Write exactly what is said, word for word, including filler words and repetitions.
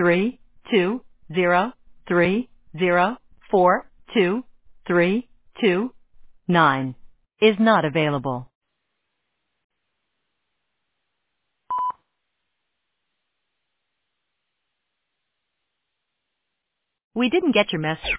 three two zero three zero four two three two nine is not available. We didn't get your message.